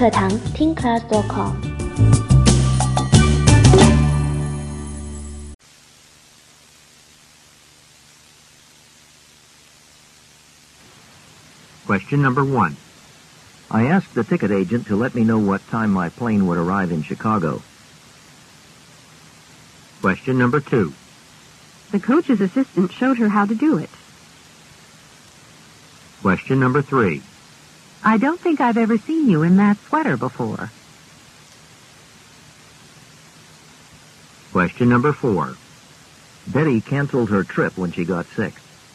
课堂听 class.com。 Question number 1. I asked the ticket agent to let me know what time my plane would arrive in Chicago. Question number 2. The coach's assistant showed her how to do it. Question number 3. I don't think I've ever seen you in that sweater before. Question number 4. Betty canceled her trip when she got sick.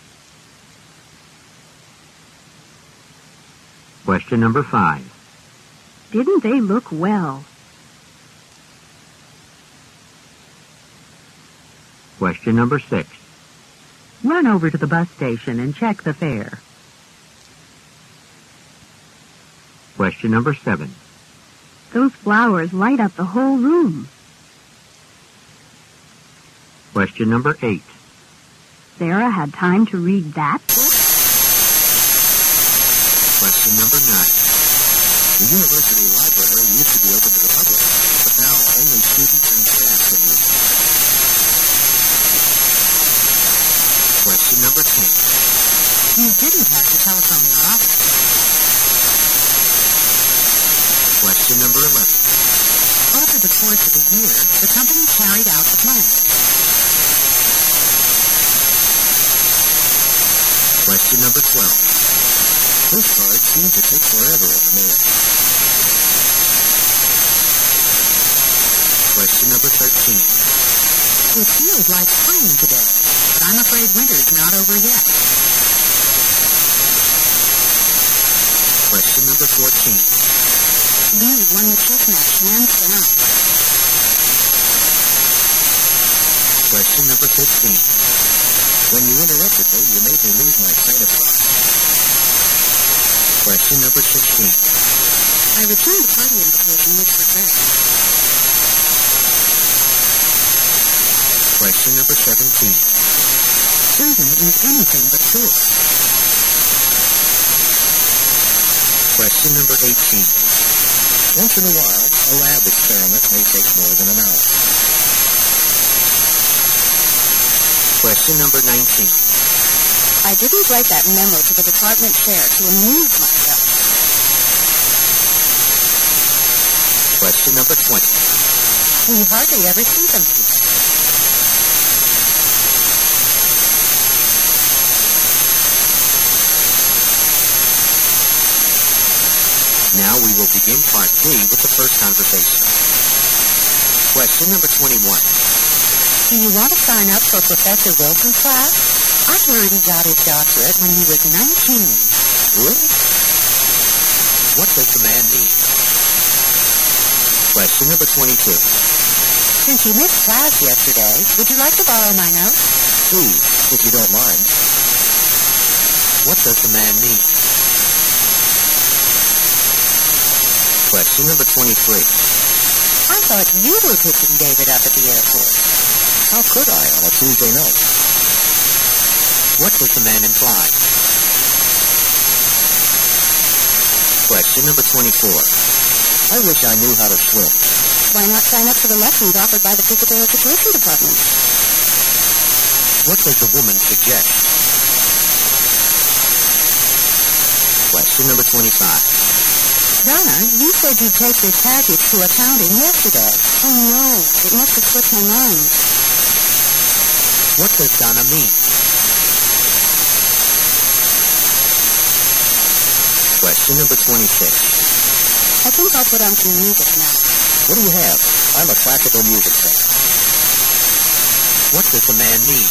Question number 5. Didn't they look well? Question number 6. Run over to the bus station and check the fare. Question number 7. Those flowers light up the whole room. Question number 8. Sarah had time to read that? Question number 9. The university library used to be open to the public, but now only students and staff can use it. Question number 10. You didn't have to telephone your office. Question number 11. Over the course of a year, the company carried out the plan. Question number 12. Postcards seem to take forever in the mail. Question number 13. It feels like spring today, but I'm afraid winter's not over yet. Question number 14. You won the chess match hands down. Question number 15. When you interrupted me, you made me lose my train of thought. Question number 16. I returned the party invitation with regret. Question number 17. Susan is anything but cool. Question number 18. Once in a while, a lab experiment may take more than an hour. Question number 19. I didn't write that memo to the department chair to amuse myself. Question number 20. We hardly ever see them here. Now we will begin part B with the first conversation. Question number 21. Do you want to sign up for Professor Wilson's class? I heard he got his doctorate when he was 19. Really? What does the man need? Question number 22. Since you missed class yesterday, would you like to borrow my notes? Please, if you don't mind. What does the man need? Question number 23. I thought you were picking David up at the airport. How could I on a Tuesday night? What does the man imply? Question number 24. I wish I knew how to swim. Why not sign up for the lessons offered by the physical education department? What does the woman suggest? Question number 25. Donna, you said you'd take this package to accounting yesterday. Oh no, it must have slipped my mind. What does Donna mean? Question number 26. I think I'll put on some music now. What do you have? I'm a classical music fan. What does the man need?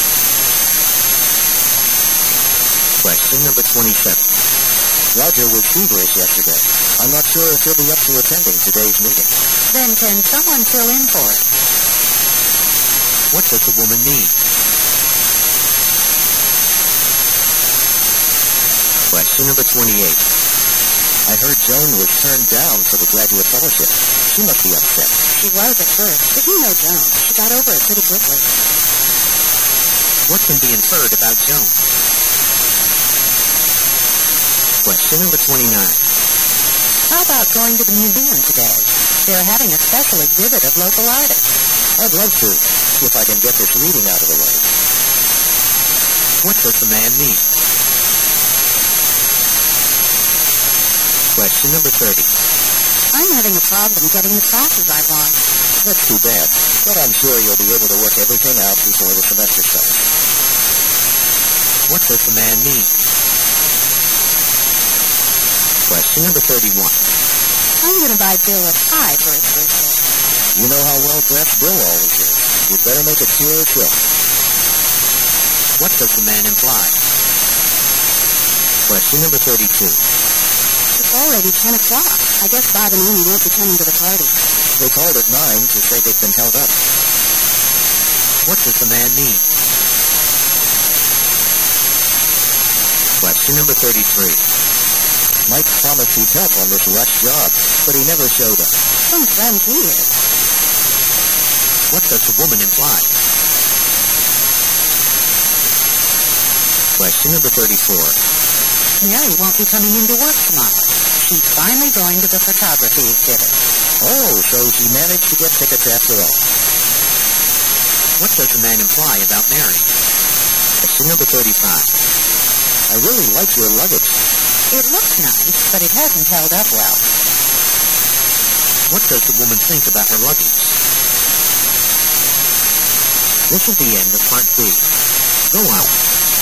Question number 27. Roger was feverish yesterday. I'm not sure if he'll be up to attending today's meeting. Then can someone fill in for it? What does the woman need? Question number 28. I heard Joan was turned down for the graduate fellowship. She must be upset. She was at first, but you know Joan. She got over it pretty quickly. What can be inferred about Joan? Question number 29. How about going to the museum today? They're having a special exhibit of local artists. I'd love to, if I can get this reading out of the way. What does the man need? Question number 30. I'm having a problem getting the classes I want. That's too bad, but I'm sure you'll be able to work everything out before the semester starts. What does the man need? Question number 31. I'm going to buy Bill a tie for his birthday. You know how well-dressed Bill always is. You'd better make it pure silk. What does the man imply? Question number 32. It's already 10 o'clock. I guess Bob and Amy won't be coming to the party. They called at 9 to say they'd been held up. What does the man need? Question number 33. Mike promised he'd help on this rush job, but he never showed up. Some friends he is. What does the woman imply? Question number 34. Mary won't be coming into work tomorrow. She's finally going to the photography exhibit. Oh, so she managed to get tickets after all. What does the man imply about Mary? Question number 35. I really like your luggage. It looks nice, but it hasn't held up well. What does the woman think about her luggage? This is the end of Part B. Go out.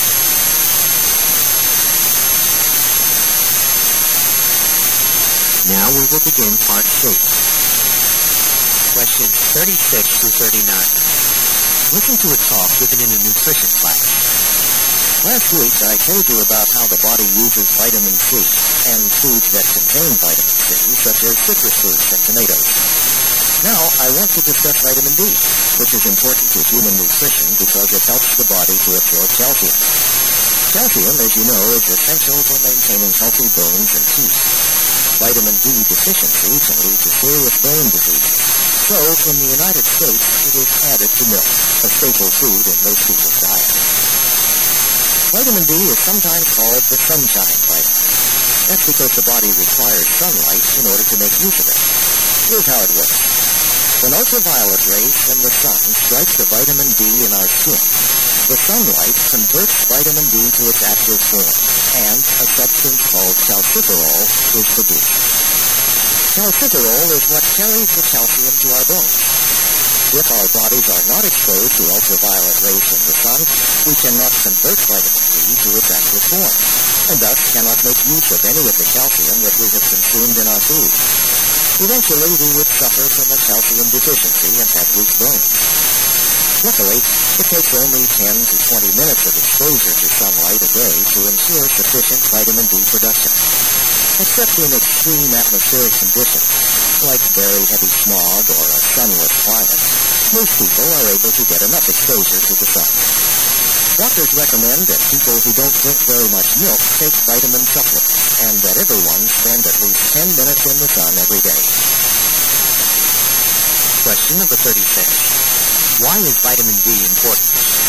Now we will begin Part C. Questions 36 through 39. Listen to a talk given in a nutrition class. Last week I told you about how the body uses vitamin C and foods that contain vitamin C, such as citrus fruits and tomatoes. Now I want to discuss vitamin D, which is important to human nutrition because it helps the body to absorb calcium. Calcium, as you know, is essential for maintaining healthy bones and teeth. Vitamin D deficiency can lead to serious bone diseases. So, in the United States, it is added to milk, a staple food in most people's diet. Vitamin D is sometimes called the sunshine vitamin. That's because the body requires sunlight in order to make use of it. Here's how it works. When ultraviolet rays from the sun strike the vitamin D in our skin, the sunlight converts vitamin D to its active form, and a substance called calciferol is produced. Calciferol is what carries the calcium to our bones. If our bodies are not exposed to ultraviolet rays from the sun, we cannot convert vitamin D to its active form, and thus cannot make use of any of the calcium that we have consumed in our food. Eventually, we would suffer from a calcium deficiency and have weak bones. Luckily, it takes only 10 to 20 minutes of exposure to sunlight a day to ensure sufficient vitamin D production. Except in extreme atmospheric conditions, like very heavy smog or a sunless climate, most people are able to get enough exposure to the sun. Doctors recommend that people who don't drink very much milk take vitamin supplements, and that everyone spend at least 10 minutes in the sun every day. Question number 36. Why is vitamin D important?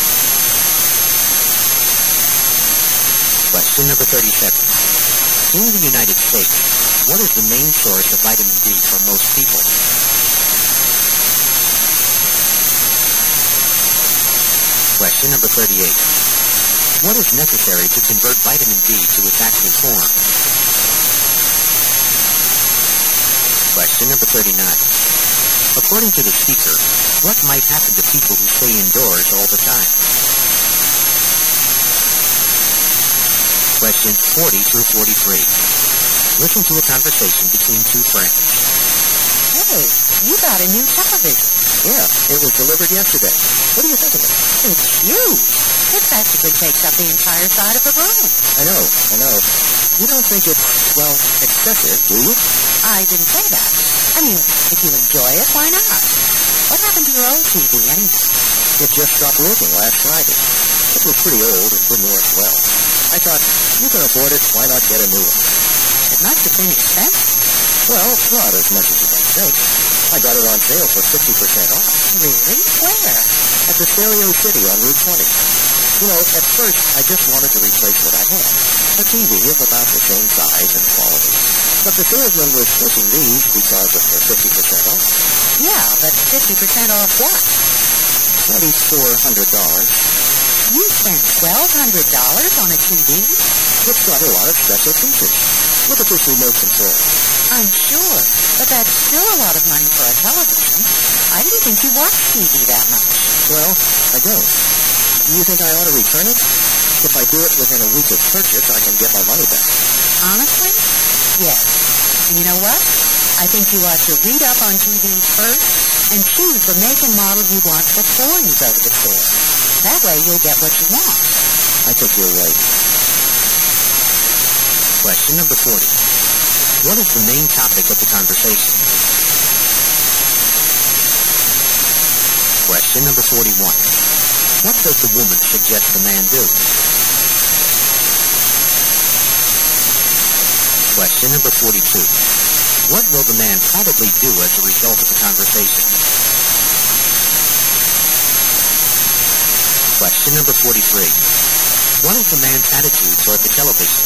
Question number 37. In the United States, what is the main source of vitamin D for most people? Question number 38. What is necessary to convert vitamin D to its active form? Question number 39. According to the speaker, what might happen to people who stay indoors all the time? Questions 40 through 43. Listen to a conversation between two friends. Hey, you got a new television. Yeah, it was delivered yesterday. What do you think of it? It's huge. It practically takes up the entire side of the room. I know. You don't think it's, well, excessive, do you? I didn't say that. I mean, if you enjoy it, why not? What happened to your old TV anyhow? It just stopped working last Friday. It was pretty old and didn't work well. I thought, you can afford it, why not get a new one? It must have been expensive. Well, not as much as you might think. I got it on sale for 50% off. Really? Where? At the Stereo City on Route 20. You know, at first, I just wanted to replace what I had. A TV of about the same size and quality. But the salesman was pushing these because of the 50% off. Yeah, but 50% off what? $2,400. You spent $1,200 on a TV? It's got a lot of special features. Look at this remote control. I'm sure, but that's still a lot of money for a television. I didn't think you watched TV that much. Well, I don't. Do you think I ought to return it? If I do it within a week of purchase, I can get my money back. Honestly? Yes. And you know what? I think you ought to read up on TVs first and choose the make and model you want before you go to the store. That way you'll get what you want. I think you're right. Question number 40. What is the main topic of the conversation? Question number 41. What does the woman suggest the man do? Question number 42. What will the man probably do as a result of the conversation? Question number 43. What is the man's attitude toward the television?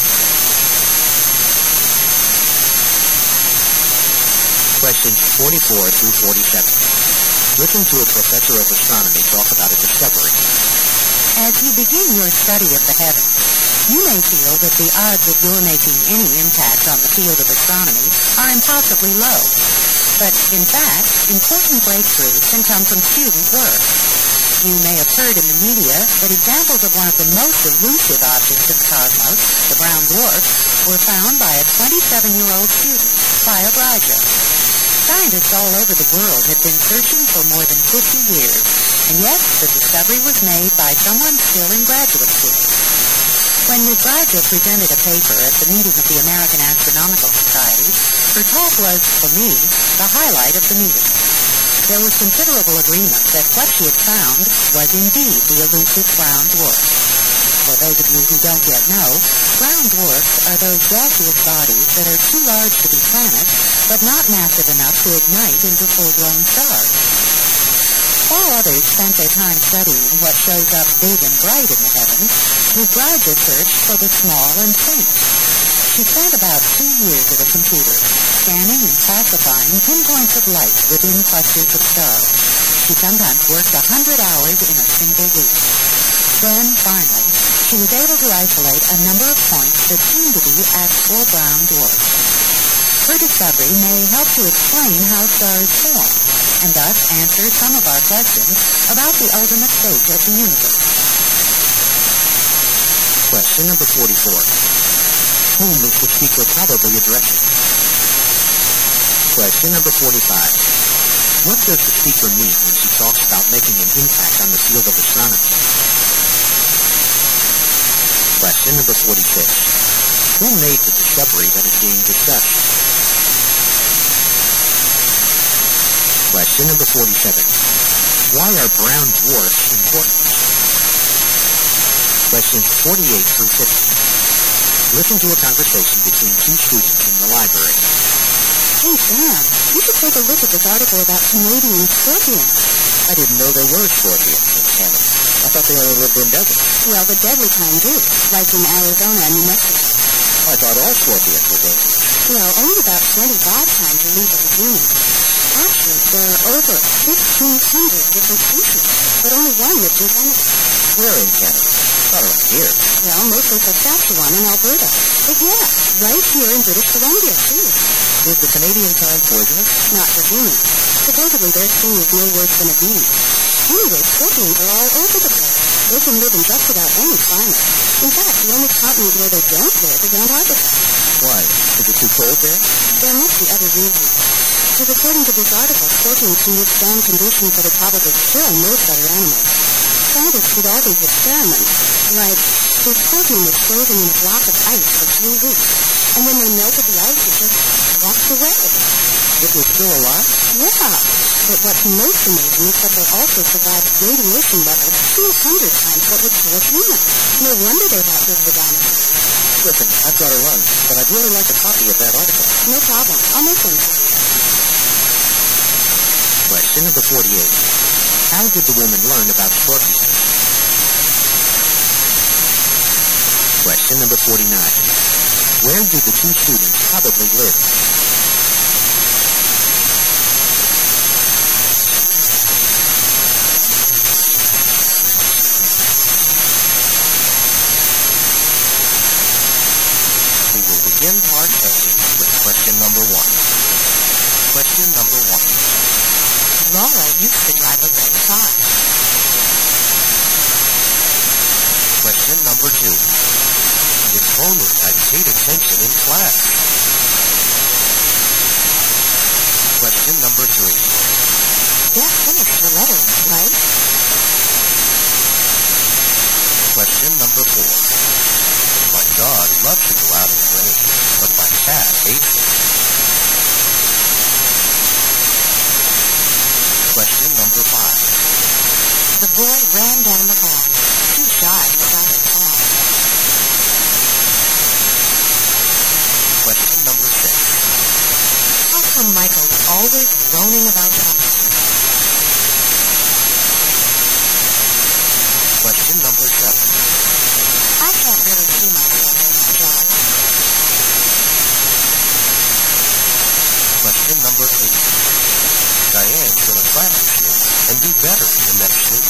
Questions 44 through 47. Listen to a professor of astronomy talk about a discovery. As you begin your study of the heavens, you may feel that the odds of your making any impact on the field of astronomy are impossibly low. But in fact, important breakthroughs can come from student work. You may have heard in the media that examples of one of the most elusive objects in the cosmos, the brown dwarf, were found by a 27-year-old student, Clya Bryja. Scientists all over the world had been searching for more than 50 years, and yet the discovery was made by someone still in graduate school. When Ms. Bryja presented a paper at the meeting of the American Astronomical Society, her talk was, for me, the highlight of the meeting. There was considerable agreement that what she had found was indeed the elusive brown dwarf. For those of you who don't yet know, brown dwarfs are those gaseous bodies that are too large to be planets, but not massive enough to ignite into full-blown stars. While others spent their time studying what shows up big and bright in the heavens, Ms. Bryja searched for the small and faint. She spent about 2 years at a computer, scanning and classifying pinpoints of light within clusters of stars. She sometimes worked 100 hours in a single week. Then, finally, she was able to isolate a number of points that seemed to be actual brown dwarfs. Her discovery may help to explain how stars form, and thus answer some of our questions about the ultimate fate of the universe. Question number 44. Whom is the speaker probably addressing? Question number 45. What does the speaker mean when she talks about making an impact on the field of astronomy? Question number 46. Who made the discovery that is being discussed? Question number 47. Why are brown dwarfs important? Questions 48 through 50. Listen to a conversation between two students in the library. Hey, Sam, you should take a look at this article about Canadian scorpions. I didn't know there were scorpions in Canada. I thought they only lived in deserts. Well, the deadly kind do, like in Arizona and New Mexico. I thought all scorpions were dangerous. Well, only about 25 kinds are lethal to humans. Actually, there are over 1,500 different species, but only one lives in Canada. Where in Canada? Not around here. Well, mostly Saskatchewan and Alberta. But yeah, right here in British Columbia, too. Is the Canadian kind poisonous? Not for humans. Supposedly their sting is no worse than a bee. Anyway, scorpions are all over the place. They can live in just about any climate. In fact, the only continent where they don't live is Antarctica. Why? Is it too cold there? There must be other reasons. Because according to this article, scorpions can withstand conditions that are probably kill most other animals. Scientists did all these experiments, like the scorpion was frozen in a block of ice for 3 weeks, and when they melted the ice, it just walked away. It was still alive? Yeah, but what's most amazing is that they also survived radiation levels 200 times what would kill a human. No wonder they've outlived the dinosaurs. Listen, I've got to run, but I'd really like a copy of that article. No problem. I'll make one for you. Question number 48. How did the woman learn about scorpions? Question number 49. Where did the two students probably live? We will begin part A with question number 1. Question number 1. Laura used to drive a red car. Question number 2. If only I'd paid attention in class. Question number 3. Dad finished her letter, right? Question number 4. My dog loves to go out in the rain, but my cat hates it. Question number 5. The boy ran down the hall, too shy to stop and talk. Question number 6. How come Michael's always groaning about something? Question number 7. I can't really see myself in that job. Question number 8. Diane's going to practice more and do better in the next week.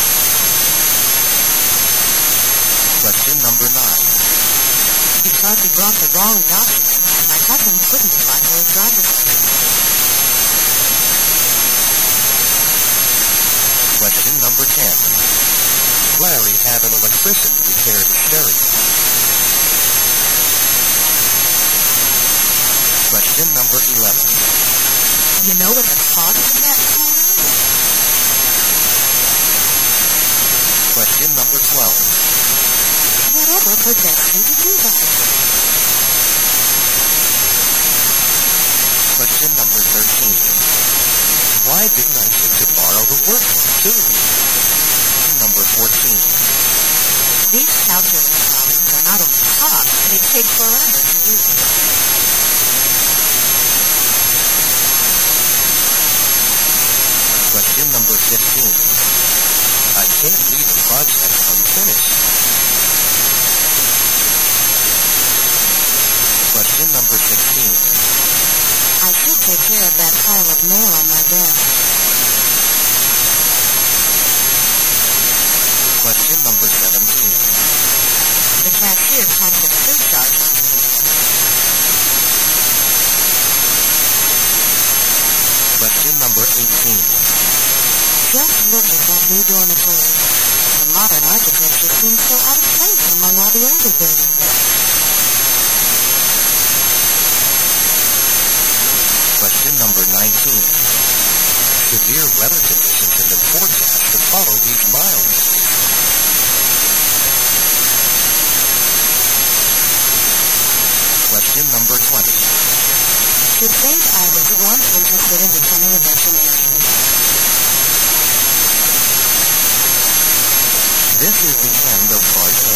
Question number 9. Because he brought the wrong documents, my husband couldn't apply for his driver's license. Question number 10. Larry had an electrician repair his stereo. Question number 11. You know what the cost of that car is? Question number 12. Whatever possessed you to do that? Question number 13. Why didn't I think to borrow the workbook too? Number 14. These calculus problems are not only hard, they take forever to do. Question number 15. I can't leave a project unfinished. Question number 16. I should take care of that pile of mail on my desk. Question number 17. The cashier tacked a surcharge onto the bill. Question number 18. Just look at that new dormitory. The modern architecture seems so out of place among all the older buildings. Question number 19. Severe weather conditions have been forecast to follow these mild days. Question number 20. To think I was once interested in becoming a veterinarian. This is the end of part A.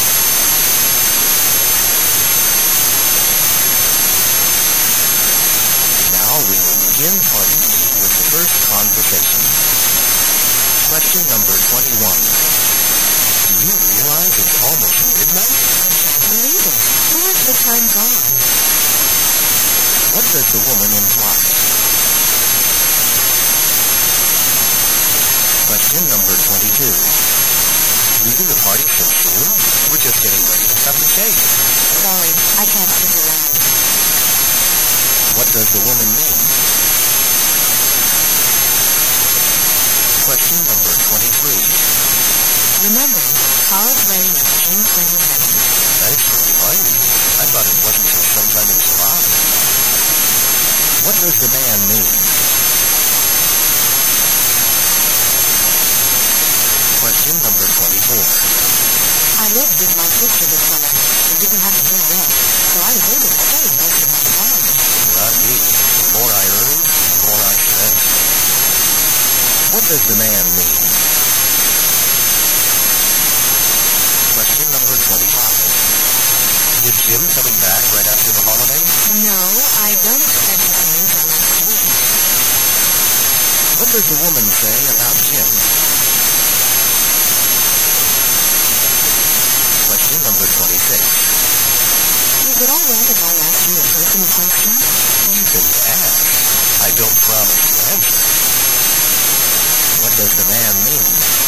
Now we will begin part B with the first conversation. Question number 21. Do you realize it's almost midnight? Believe it. Where's the time gone? What does the woman imply? Question number 22. Leaving the party so soon? We're just getting ready to cut the cake. Sorry, I can't stick around. What does the woman mean? Question number 23. Remember, Carl's wedding is June 27th. Thanks for reminding me. I thought it wasn't until sometime in July. What does the man mean? Question number 24. I lived with my sister this summer and didn't have to pay rent, so I was able to save most of my salary. Not me. The more I earn, the more I spend. What does the man mean? Question number 25. Is Jim coming back right after the holiday? No, I don't expect to see him until next week. What does the woman say about Jim? Question number 26. He's it all right if I ask you a personal question? You can ask. I don't promise to answer. What does the man mean?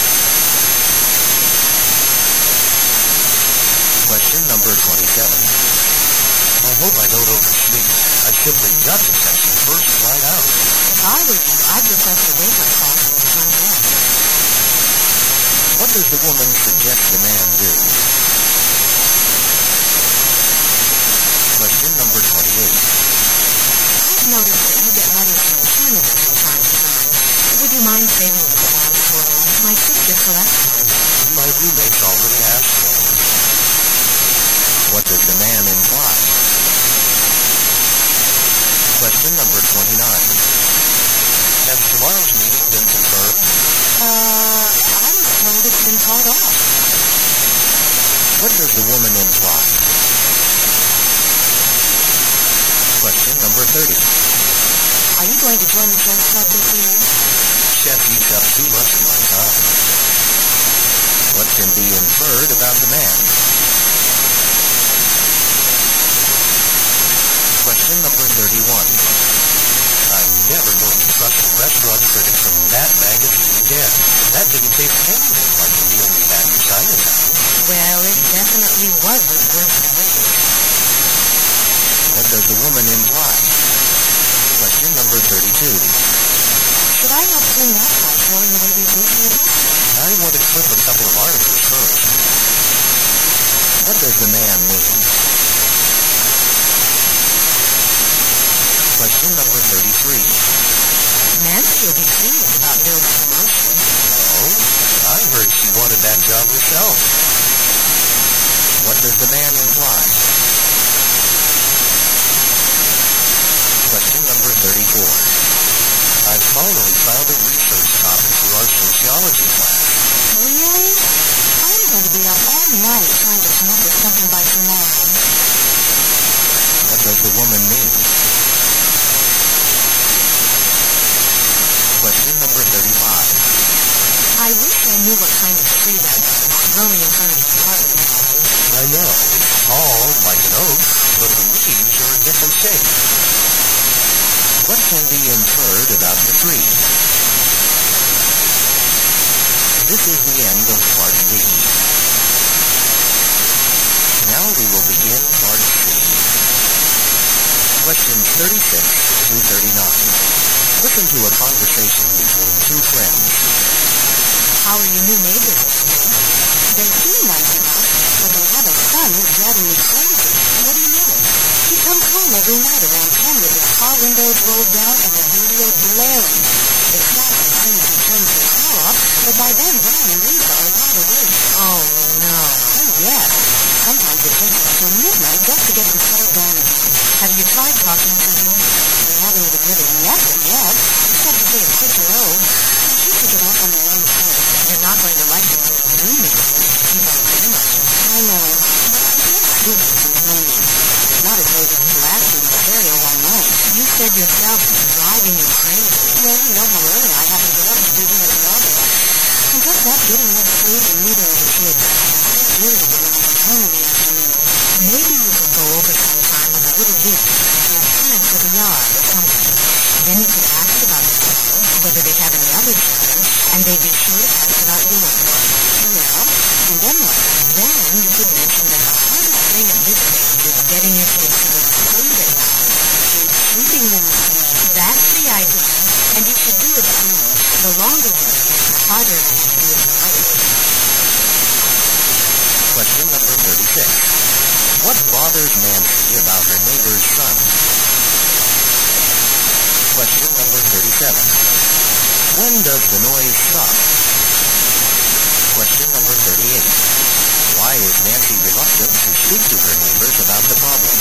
Question number 27. I hope I don't oversleep. I simply got to catch the first flight out. If I were you, I'd request a wake-up call from the front desk. What does the woman suggest the man do? Question number 28. I've noticed that you get letters from Canada from time to time. Would you mind saving the stamps for me? My sister collects them. My roommate's already asked for it. What does the man imply? Question number 29. Has tomorrow's meeting been confirmed? I was told it's been called off. What does the woman imply? Question number 30. Are you going to join the chess club this year? Chef eats up too much of my time. What can be inferred about the man? Question number 31. I'm never going to trust a restaurant critic from that magazine again. That didn't taste anything like the meal we had in Chinatown. Well, it definitely wasn't worth the wait. What does the woman imply? Question number 32. Should I help clean up by throwing away these newspapers? I want to clip a couple of articles first. What does the man mean? Question number 33. Nancy will be serious about Bill's promotion. Oh, I heard she wanted that job herself. What does the man imply? Question number 34. I finally found a research topic for our sociology class. Really? I'm going to be up all night trying to come up with something by tomorrow. What does the woman mean? Question number 35. I wish I knew what kind of tree that was, growing in front of the apartment building. I know, it's tall like an oak, but the leaves are a different shape. What can be inferred about the tree? This is the end of Part B. Now we will begin Part C. Questions 36 through 39. Listen to a conversation between two friends. How are your new neighbors, Nancy? They seem nice enough, but they have a son who's driving me crazy. What do you mean? He comes home every night around 10 with his car windows rolled down and the radio blaring. It's not as soon as he turns the car off, but by then Brian and Lisa are wide awake. Oh, no. Oh, yes. Sometimes it takes us till midnight just to get them settled down again. Have you tried talking to him? We haven't even really met him yet, except to say a quick hello. I hate to get off on the wrong foot. You're not going to like them when you do meet him if you keep on simmering. I know, but I can't sleep and complaining. It's not as though he's blasting the stereo all night. You said yourself he's driving you crazy. Well, you know how early I have to get up to do the yoga. I'm just not getting enough sleep and neither are the kids. I'm so irritable when I get home in the afternoon. Maybe you could go over sometime with a little gift, or a plant for the yard or something. Then you could ask about their friends, whether they have any other children, and they'd be sure to ask about yours. Well, and then what? Then you could mention that the hardest thing at this stage is getting your kids to go to sleep at night, and keeping them asleep. That's the idea, and you should do it soon. The longer you do it, the harder it is to do it politely. Question number 36. What bothers Nancy about her neighbor's son? Question number 37. When does the noise stop? Question number 38. Why is Nancy reluctant to speak to her neighbors about the problem?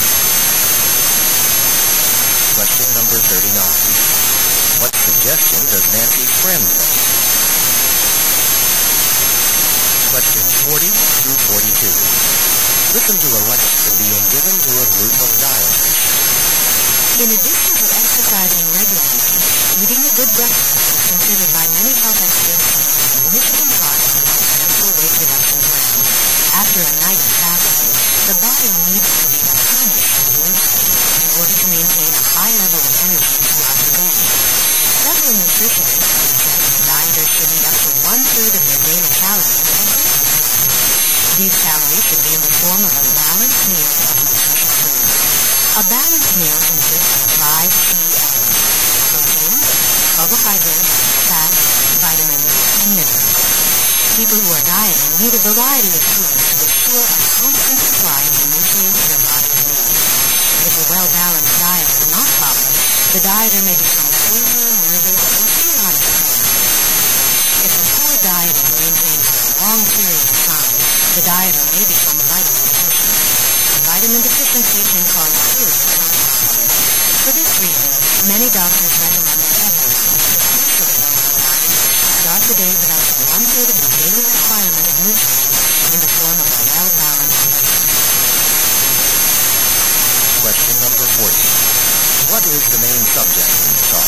Question number 39. What suggestion does Nancy's friend make? Questions 40 through 42. Listen to a lecture being given to a group of dialers. In addition to exercising regularly, eating a good breakfast is considered by many health experts to be a significant part of a successful weight reduction plan. After a night of fasting, the body needs to be replenished A balanced meal consists of 5 key elements: proteins, carbohydrates, fats, vitamins, and minerals. People who are dieting need a variety of foods to assure a constant supply of the nutrients their bodies need. If a well-balanced diet is not followed, the dieter may become sleepy, nervous, or feel out of control. If a poor diet is maintained for a long period of time, the dieter may become vitamin deficient. Vitamin deficiency can cause serious health problems. For this reason, many doctors recommend that everyone, especially those on diets, start the day with up to one-third of the daily requirement of nutrients in the form of a well-balanced diet. Question number 40. What is the main subject in the talk?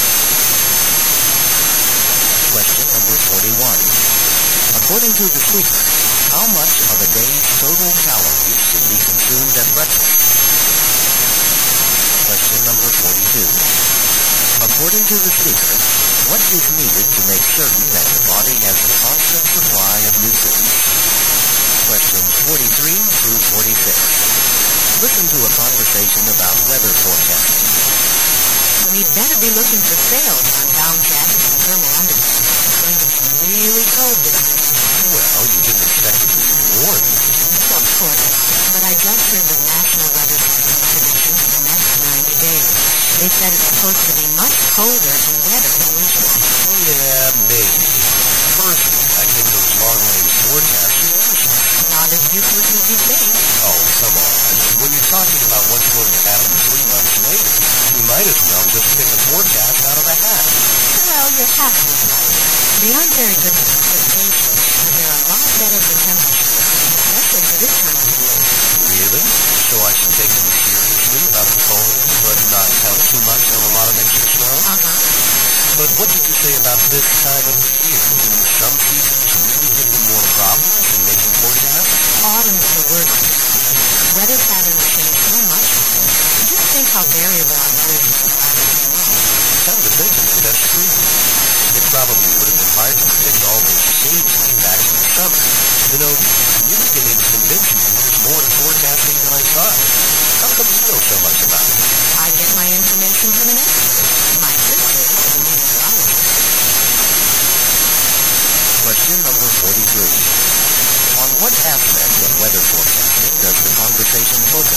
Question number 41. According to the speaker, how much of a day's total calories should be consumed at breakfast? Question number 42. According to the speaker, what is needed to make certain that the body has a constant supply of nutrients? Questions 43 through 46. Listen to a conversation about weather forecasting. We'd better be looking for sales on down jackets and thermal underwear. It's going to be really cold this weekend. Well, you didn't expect it to be warm. Of course not. But I just heard the National Weather Service prediction for the next 90 days. They said it's supposed to be much colder and wetter than usual. Oh, yeah, maybe. Personally, I think those long-range forecasts are useless. Not as useless as you think. Oh, come on. When you're talking about what's going to happen 3 months later, you might as well just pick a forecast out of a hat. Well, you're halfway right. They aren't very good for precipitation, but they're a lot better for temperature, especially for this time of the year. Really? So I should take them seriously about the cold, but not count too much on a lot of extra snow? Uh-huh. But what did you say about this time of the year? Do some seasons really give them more problems in making forecasts? Autumn's the worst. Weather patterns change so much. Just think how variable our weather is in the last few months. Come to think of it, that's true. It probably would have been hard to predict all those shades way back in the summer. You know, you're beginning to convince me there's more to forecasting than I thought. How come you know so much about it? I get my information from an expert. My sister is a meteorologist. Question number 43. On what aspect of weather forecasting does the conversation focus?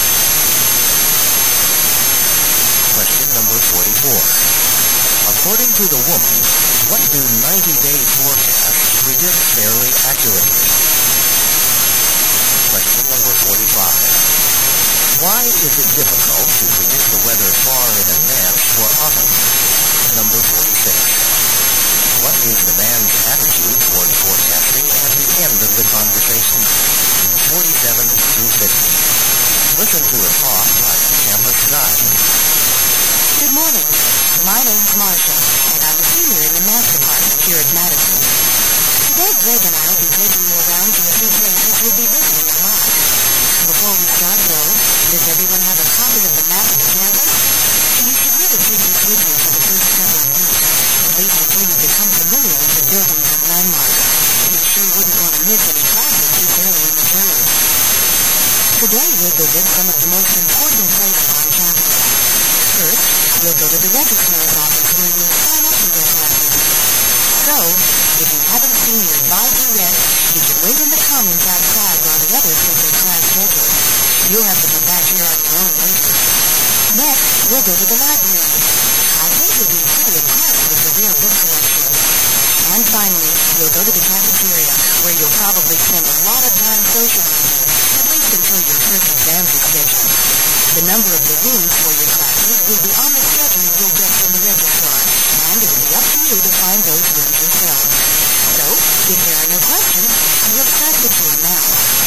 Question number 44. According to the woman, what do 90-day forecasts predict fairly accurately? Question number 45. Why is it difficult to predict the weather far in advance for autumn? Number 46. What is the man's attitude toward forecasting at the end of the conversation? 47 through 50. Listen to a talk by a campus guide. Good morning. My name's Marcia, and I'm a senior in the math department here at Madison. Today, Greg and I will be taking you around to a few places we'll be visiting a lot. Before we start, though, does everyone have a copy of the map of the campus? You should really take this with you for the first couple of weeks, at least until you become familiar with the buildings and landmarks. You sure wouldn't want to miss any classes this early in the term. Today, we'll visit some of the most important places on campus. First, we'll go to the registrar's office where you'll sign up for your classes. So, if you haven't seen your advisor yet, you can wait in the commons outside while the others get their class scheduled. You'll have to come back here on your own later. Next, we'll go to the library. I think you'll be pretty impressed with the rare book collection. And finally, we'll go to the cafeteria, where you'll probably spend a lot of time socializing, at least until your first exams are scheduled. The number of the rooms for your classes will be on the schedule you'll get from the registrar, and it will be up to you to find those rooms yourself. So, if there are no questions, we'll start the tour now.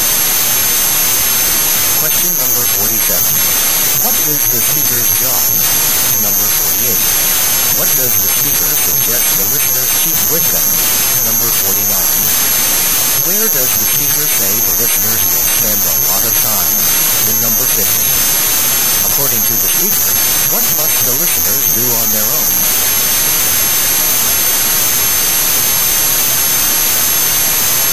Question number 47. What is the speaker's job? Number 48. What does the speaker suggest the listeners keep with them? Number 49. Where does the speaker say the listeners will spend a lot of time? Number 50. According to the speaker, what must the listeners do on their own?